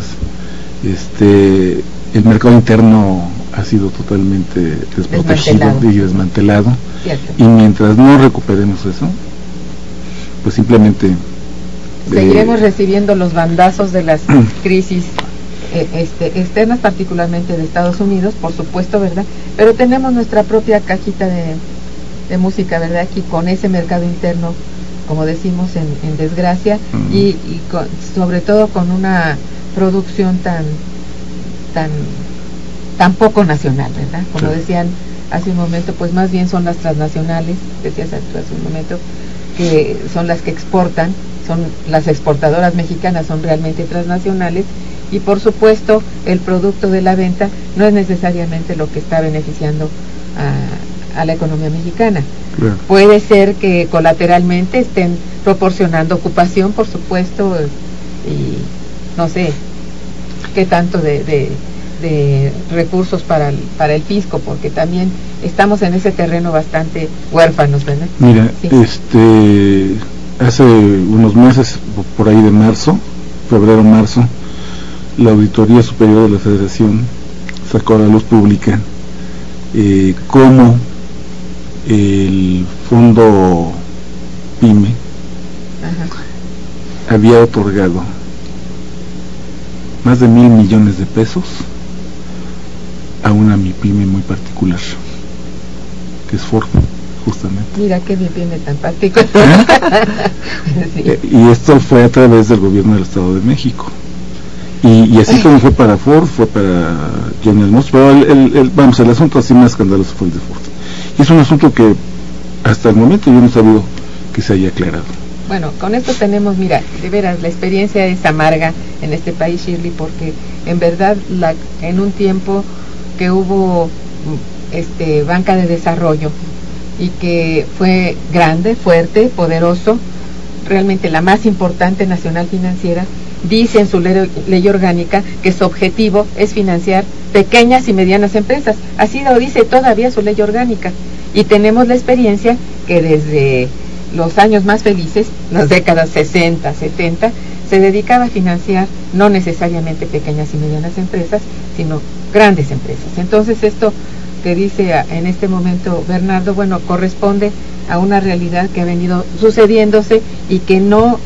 El mercado interno ha sido totalmente desprotegido y desmantelado. Cierto. Y mientras no recuperemos eso, pues simplemente seguiremos recibiendo los bandazos de las crisis externas, particularmente de Estados Unidos, por supuesto, ¿verdad? Pero tenemos nuestra propia cajita de música, ¿verdad? Aquí con ese mercado interno, como decimos, en desgracia, y sobre todo con una producción tan poco nacional, ¿verdad? Como decían hace un momento, pues más bien son las transnacionales, decías hace un momento, que son las que exportan, son las exportadoras mexicanas, son realmente transnacionales, y por supuesto el producto de la venta no es necesariamente lo que está beneficiando a la economía mexicana. Claro. Puede ser que colateralmente estén proporcionando ocupación, por supuesto, y no sé qué tanto de recursos para el fisco, porque también estamos en ese terreno bastante huérfanos, ¿verdad? Mira, sí. Hace unos meses, por ahí de febrero-marzo, la Auditoría Superior de la Federación sacó a la luz pública cómo el fondo PYME había otorgado más de 1,000 millones de pesos a una MIPYME muy particular, que es Ford, justamente. Mira qué MIPYME tan particular. Sí. Y esto fue a través del gobierno del Estado de México. Y así como fue para Ford, fue para General Motors, pero el asunto así más escandaloso fue el de Ford. Y es un asunto que hasta el momento yo no he sabido que se haya aclarado. Bueno, con esto tenemos, mira, de veras, la experiencia es amarga en este país, Shirley, porque en verdad en un tiempo que hubo banca de desarrollo y que fue grande, fuerte, poderoso, realmente la más importante nacional financiera, dice en su ley orgánica que su objetivo es financiar pequeñas y medianas empresas. Así lo dice todavía su ley orgánica. Y tenemos la experiencia que desde los años más felices, las décadas 60, 70, se dedicaba a financiar no necesariamente pequeñas y medianas empresas, sino grandes empresas. Entonces esto que dice en este momento Bernardo, bueno, corresponde a una realidad que ha venido sucediéndose y que no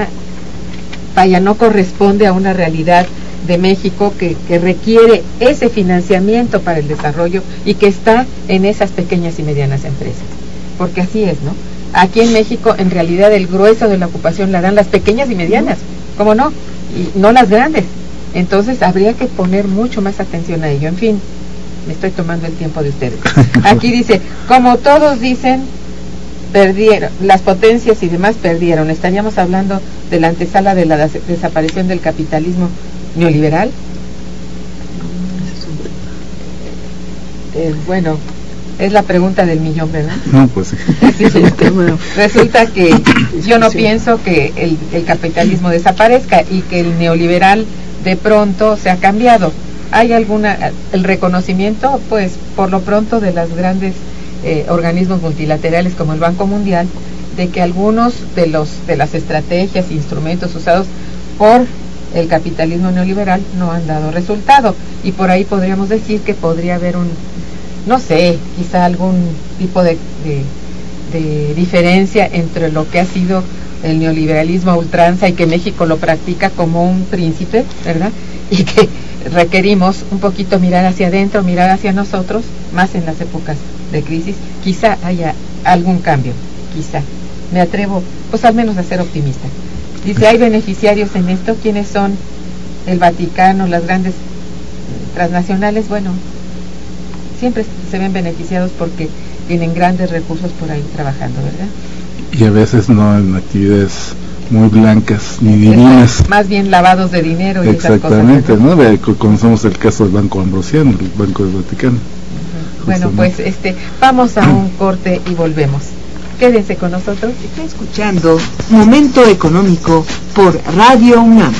corresponde a una realidad de México que requiere ese financiamiento para el desarrollo y que está en esas pequeñas y medianas empresas. Porque así es, ¿no? Aquí en México, en realidad, el grueso de la ocupación la dan las pequeñas y medianas, ¿cómo no? Y no las grandes. Entonces, habría que poner mucho más atención a ello. En fin, me estoy tomando el tiempo de ustedes. Aquí dice, como todos dicen, perdieron, las potencias y demás perdieron. Estaríamos hablando de la antesala de la desaparición del capitalismo neoliberal. Bueno, es la pregunta del millón, ¿verdad? No, pues sí. Sí, resulta que yo no pienso que el capitalismo desaparezca y que el neoliberal de pronto se ha cambiado. ¿Hay el reconocimiento? Pues por lo pronto de las grandes organismos multilaterales como el Banco Mundial, de que algunos de las estrategias e instrumentos usados por el capitalismo neoliberal no han dado resultado, y por ahí podríamos decir que podría haber no sé, quizá algún tipo de diferencia entre lo que ha sido el neoliberalismo a ultranza y que México lo practica como un príncipe, ¿verdad? Y que requerimos un poquito mirar hacia adentro, mirar hacia nosotros, más en las épocas de crisis. Quizá haya algún cambio, quizá. Me atrevo, pues al menos a ser optimista. Dice, ¿hay beneficiarios en esto? ¿Quiénes son? El Vaticano, las grandes transnacionales. Bueno, siempre se ven beneficiados porque tienen grandes recursos por ahí trabajando, ¿verdad? Y a veces no en actividades muy blancas ni divinas. Más bien lavados de dinero y exactamente, esas cosas, ¿no? Conocemos el caso del Banco Ambrosiano, el Banco del Vaticano. Bueno, pues vamos a un corte y volvemos. Quédense con nosotros. Está escuchando Momento Económico por Radio UNAM.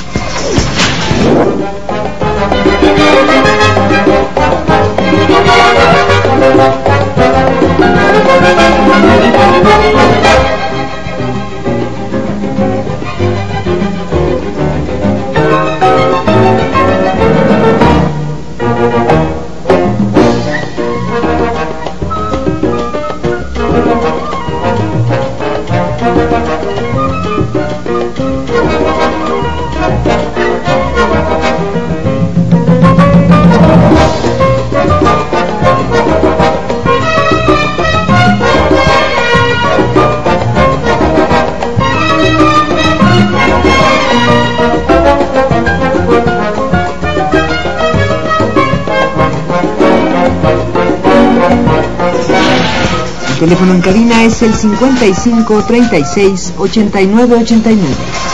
El teléfono en cabina es el 55 36 89 89.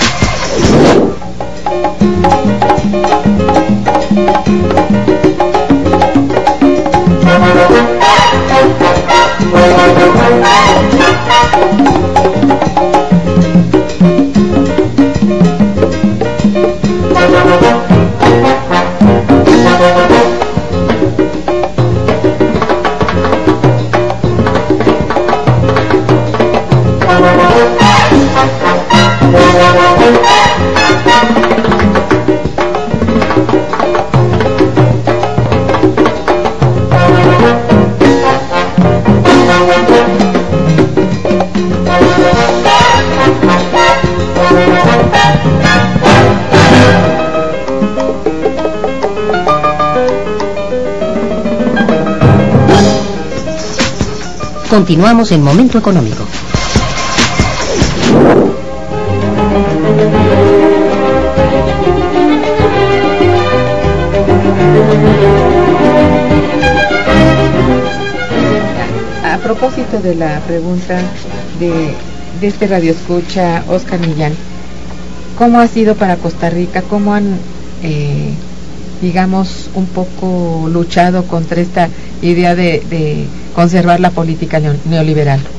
Continuamos en Momento Económico. A propósito de la pregunta de este radioescucha Oscar Millán, ¿cómo ha sido para Costa Rica? ¿Cómo han, digamos, un poco luchado contra esta idea de conservar la política neoliberal?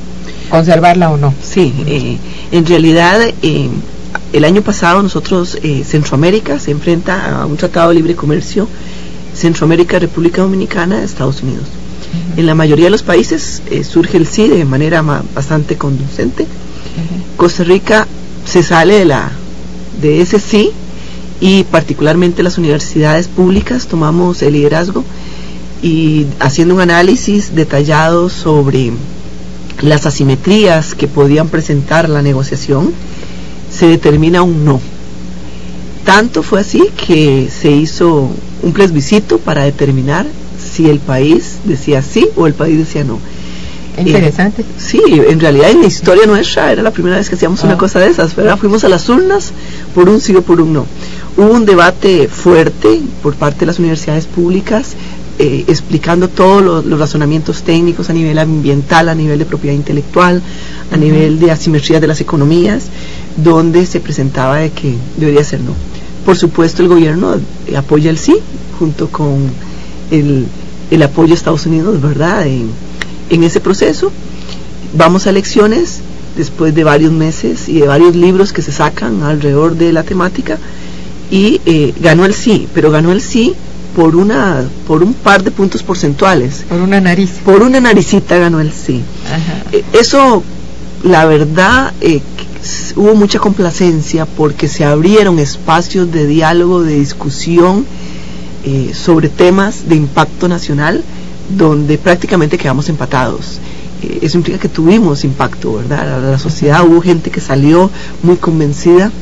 conservarla o no. Sí, en realidad el año pasado nosotros, Centroamérica se enfrenta a un tratado de libre comercio, Centroamérica, República Dominicana, Estados Unidos. En la mayoría de los países surge el sí de manera bastante conducente. Costa Rica se sale de ese sí, y particularmente las universidades públicas tomamos el liderazgo, y haciendo un análisis detallado sobre las asimetrías que podían presentar la negociación, se determina un no. Tanto fue así que se hizo un plebiscito para determinar si el país decía sí o el país decía no. Interesante. Sí, en realidad en la historia nuestra era la primera vez que hacíamos una cosa de esas, ¿verdad? Fuimos a las urnas por un sí o por un no. Hubo un debate fuerte por parte de las universidades públicas, explicando todos los razonamientos técnicos a nivel ambiental, a nivel de propiedad intelectual, a nivel de asimetría de las economías, donde se presentaba de que debería ser no. Por supuesto el gobierno apoya el sí, junto con el apoyo de Estados Unidos, ¿verdad? En ese proceso vamos a elecciones después de varios meses y de varios libros que se sacan alrededor de la temática, y ganó el sí, pero ganó el sí por un par de puntos porcentuales. Por una nariz. Por una naricita ganó el sí. Eso, la verdad, hubo mucha complacencia porque se abrieron espacios de diálogo, de discusión sobre temas de impacto nacional, donde prácticamente quedamos empatados. Eso implica que tuvimos impacto, ¿verdad? La sociedad, hubo gente que salió muy convencida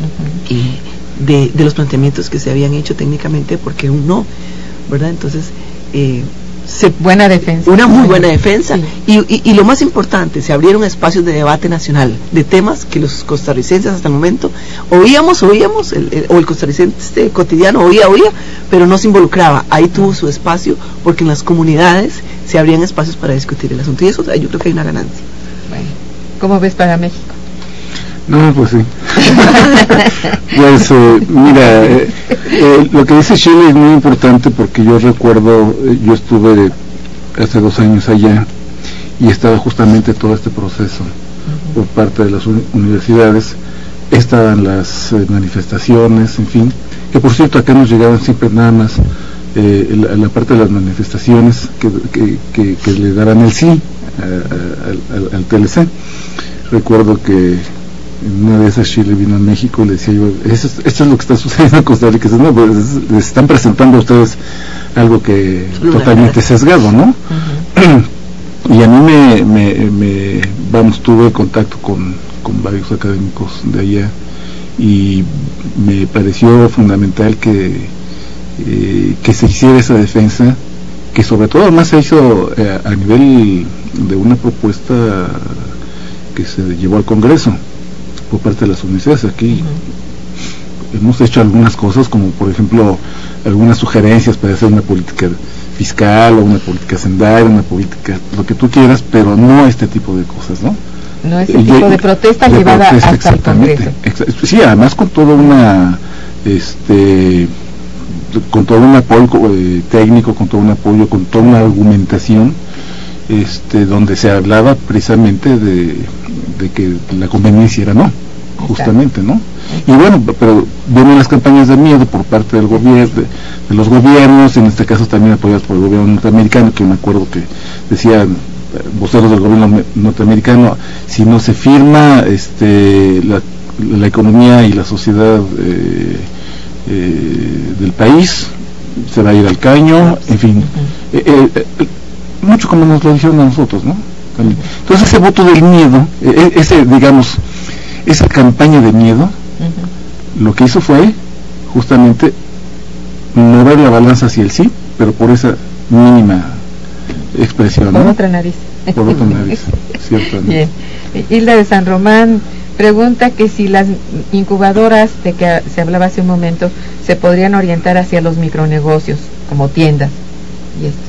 de los planteamientos que se habían hecho técnicamente, porque un no, ¿verdad? Entonces, buena defensa. Una muy buena defensa. Sí. Y lo más importante, se abrieron espacios de debate nacional, de temas que los costarricenses hasta el momento oíamos, o el costarricense cotidiano oía, pero no se involucraba. Ahí tuvo su espacio, porque en las comunidades se abrían espacios para discutir el asunto, y eso yo creo que hay una ganancia. Bueno, ¿cómo ves para México? No, pues sí. Pues mira, lo que dice Shelley es muy importante, porque yo recuerdo, yo estuve hace 2 años allá y estaba justamente todo este proceso por parte de las universidades. Estaban las manifestaciones, en fin, que por cierto acá nos llegaban siempre nada más la parte de las manifestaciones que le daban el sí al TLC. Recuerdo que en una de esas Chile vino a México y le decía yo, esto es lo que está sucediendo en Costa Rica. No, pues les están presentando a ustedes algo que totalmente sesgado, ¿no? Y a mí tuve contacto con varios académicos de allá, y me pareció fundamental que se hiciera esa defensa, que sobre todo además se hizo a nivel de una propuesta que se llevó al Congreso por parte de las universidades. Aquí hemos hecho algunas cosas, como por ejemplo algunas sugerencias para hacer una política fiscal o una política hacendaria, una política, lo que tú quieras, pero no este tipo de cosas, ¿no? No ese tipo de protesta llevada hasta el Congreso. Sí, además con todo un apoyo técnico, con todo un apoyo, con toda una argumentación, donde se hablaba precisamente de que la conveniencia era no, justamente, ¿no? Y bueno, pero vienen las campañas de miedo por parte del gobierno, de los gobiernos, en este caso también apoyados por el gobierno norteamericano, que me acuerdo que decían voceros del gobierno norteamericano: si no se firma, la economía y la sociedad del país se va a ir al caño, en fin, mucho como nos lo dijeron a nosotros, ¿no? Entonces ese voto del miedo, esa campaña de miedo, lo que hizo fue justamente mover la balanza hacia el sí, pero por esa mínima expresión, por ¿no? otra nariz. Por otra nariz, ciertamente. Bien. Hilda de San Román pregunta que si las incubadoras de que se hablaba hace un momento se podrían orientar hacia los micronegocios, como tiendas y esto.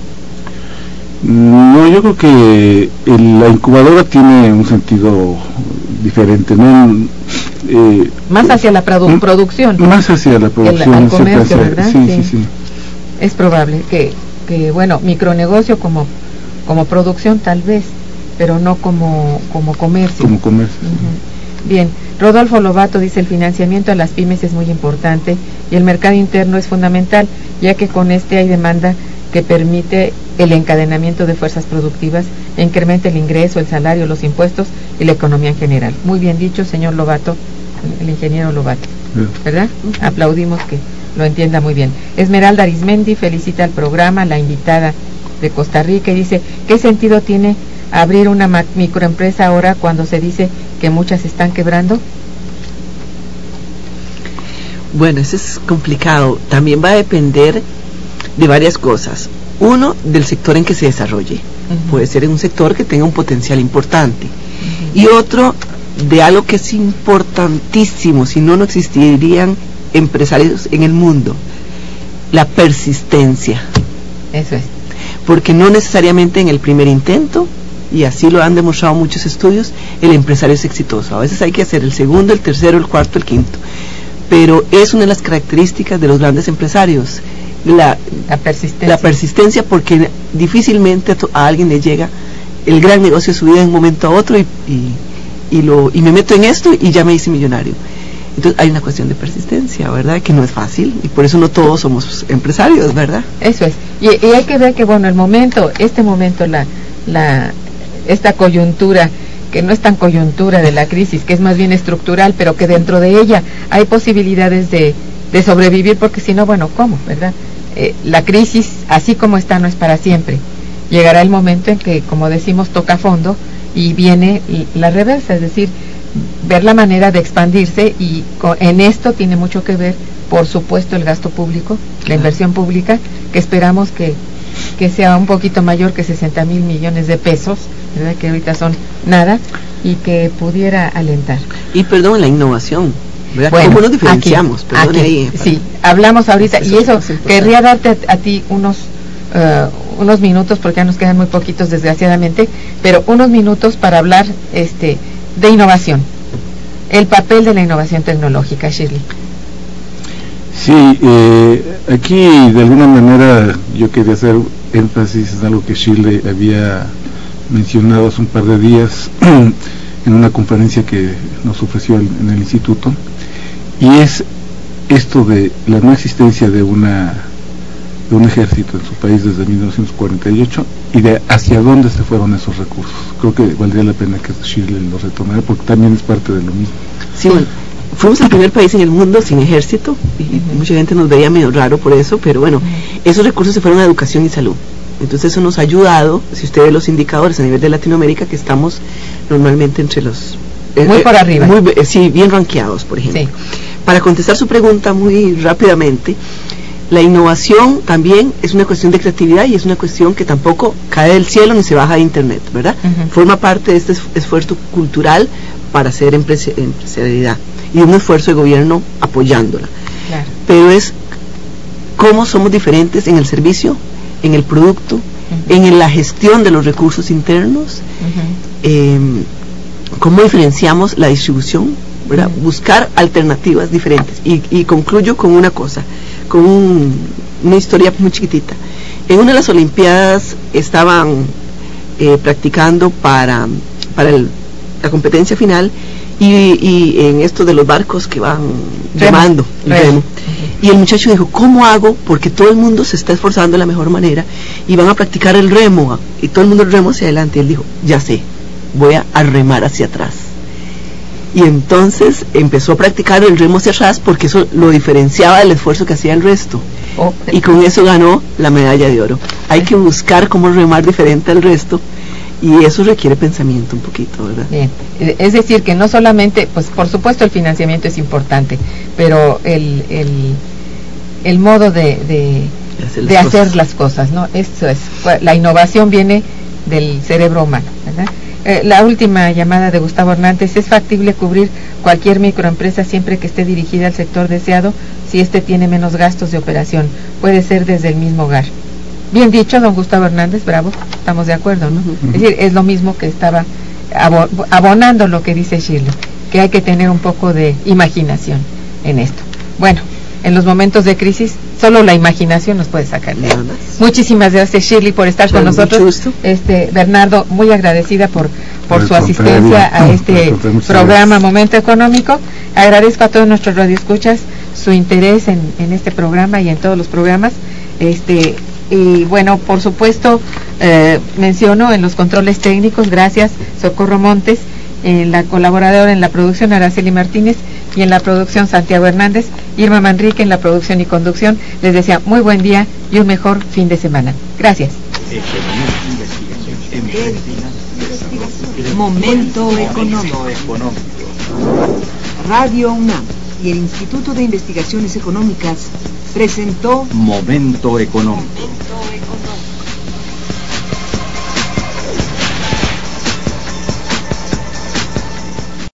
No, yo creo que la incubadora tiene un sentido diferente, ¿no? Más hacia la producción. Más hacia la producción. Al comercio, ¿verdad? Sí. Es probable que bueno, micronegocio como producción tal vez, pero no como comercio. Como comercio. Bien, Rodolfo Lobato dice: el financiamiento a las pymes es muy importante y el mercado interno es fundamental, ya que con este hay demanda que permite el encadenamiento de fuerzas productivas e incrementa el ingreso, el salario, los impuestos y la economía en general. Muy bien dicho, señor Lobato, el ingeniero Lobato, ¿verdad? Aplaudimos que lo entienda muy bien. Esmeralda Arismendi felicita al programa, la invitada de Costa Rica, y dice: ¿qué sentido tiene abrir una microempresa ahora cuando se dice que muchas están quebrando? Bueno, eso es complicado. También va a depender de varias cosas. Uno, del sector en que se desarrolle. Puede ser en un sector que tenga un potencial importante. Y otro, de algo que es importantísimo, si no, no existirían empresarios en el mundo: la persistencia. Eso es. Porque no necesariamente en el primer intento, y así lo han demostrado muchos estudios, el empresario es exitoso. A veces hay que hacer el segundo, el tercero, el cuarto, el quinto. Pero es una de las características de los grandes empresarios, la persistencia, porque difícilmente a alguien le llega el gran negocio de su vida de un momento a otro y me meto en esto y ya me hice millonario. Entonces hay una cuestión de persistencia, ¿verdad? Que no es fácil, y por eso no todos somos empresarios, ¿verdad? Eso es. Y hay que ver que, bueno, este momento, esta coyuntura, que no es tan coyuntura de la crisis, que es más bien estructural, pero que dentro de ella hay posibilidades de sobrevivir, porque si no, bueno, ¿cómo, verdad? La crisis, así como está, no es para siempre. Llegará el momento en que, como decimos, toca fondo y viene la reversa, es decir, ver la manera de expandirse, y en esto tiene mucho que ver, por supuesto, el gasto público, la inversión pública, que esperamos que sea un poquito mayor que 60,000 millones de pesos, ¿verdad? Que ahorita son nada, y que pudiera alentar. Y perdón, la innovación, ¿verdad? Bueno, ¿cómo nos diferenciamos? Aquí, sí, hablamos ahorita, y eso querría darte a ti unos minutos, porque ya nos quedan muy poquitos, desgraciadamente, pero unos minutos para hablar de innovación, el papel de la innovación tecnológica, Shirley. Sí, aquí de alguna manera yo quería hacer énfasis en algo que Shirley había mencionado hace un par de días en una conferencia que nos ofreció en el instituto, y es esto de la no existencia de un ejército en su país desde 1948 y de hacia dónde se fueron esos recursos. Creo que valdría la pena que Shirley lo retomara, porque también es parte de lo mismo. Sí, bueno, fuimos el primer país en el mundo sin ejército, y mucha gente nos veía medio raro por eso, pero bueno, esos recursos se fueron a educación y salud. Entonces eso nos ha ayudado, si usted ve los indicadores a nivel de Latinoamérica, que estamos normalmente entre los... muy por arriba. Sí, bien rankeados, por ejemplo. Sí. Para contestar su pregunta muy rápidamente, la innovación también es una cuestión de creatividad, y es una cuestión que tampoco cae del cielo ni se baja de internet, ¿verdad? Forma parte de este esfuerzo cultural para hacer empresarialidad, y un esfuerzo de gobierno apoyándola. Claro. Pero es cómo somos diferentes en el servicio, en el producto, en la gestión de los recursos internos, cómo diferenciamos la distribución, ¿verdad? Buscar alternativas diferentes. Y concluyo con una cosa, con una historia muy chiquitita. En una de las Olimpiadas estaban practicando para la competencia final, y en esto de los barcos que van remando, remo. Y el muchacho dijo: ¿cómo hago? Porque todo el mundo se está esforzando de la mejor manera y van a practicar el remo, y todo el mundo remo hacia adelante. Y él dijo: ya sé, voy a remar hacia atrás. Y entonces empezó a practicar el remo hacia atrás, porque eso lo diferenciaba del esfuerzo que hacía el resto. Y con eso ganó la medalla de oro. Hay que buscar cómo remar diferente al resto, y eso requiere pensamiento un poquito, ¿verdad? Bien, es decir, que no solamente, pues por supuesto el financiamiento es importante, pero el modo de hacer las cosas, ¿no? Eso es, la innovación viene del cerebro humano, ¿verdad? La última llamada de Gustavo Hernández: ¿es factible cubrir cualquier microempresa siempre que esté dirigida al sector deseado, si éste tiene menos gastos de operación? Puede ser desde el mismo hogar. Bien dicho, don Gustavo Hernández, bravo, estamos de acuerdo, ¿no? Es decir, es lo mismo que estaba abonando lo que dice Shirley, que hay que tener un poco de imaginación en esto. Bueno, en los momentos de crisis, solo la imaginación nos puede sacar de ahí. Nada más. Muchísimas gracias, Shirley, por estar con Mucho nosotros. gusto. Bernardo, muy agradecida por Al su asistencia contrario, a este al contrario, muchas programa gracias. Momento Económico. Agradezco a todos nuestros radioescuchas su interés en este programa y en todos los programas. Y bueno, por supuesto, menciono en los controles técnicos, gracias Socorro Montes, en la colaboradora en la producción Araceli Martínez y en la producción Santiago Hernández, Irma Manrique en la producción y conducción. Les deseo muy buen día y un mejor fin de semana. Gracias. Momento económico. Radio UNAM y el Instituto de Investigaciones Económicas presentó Momento Económico.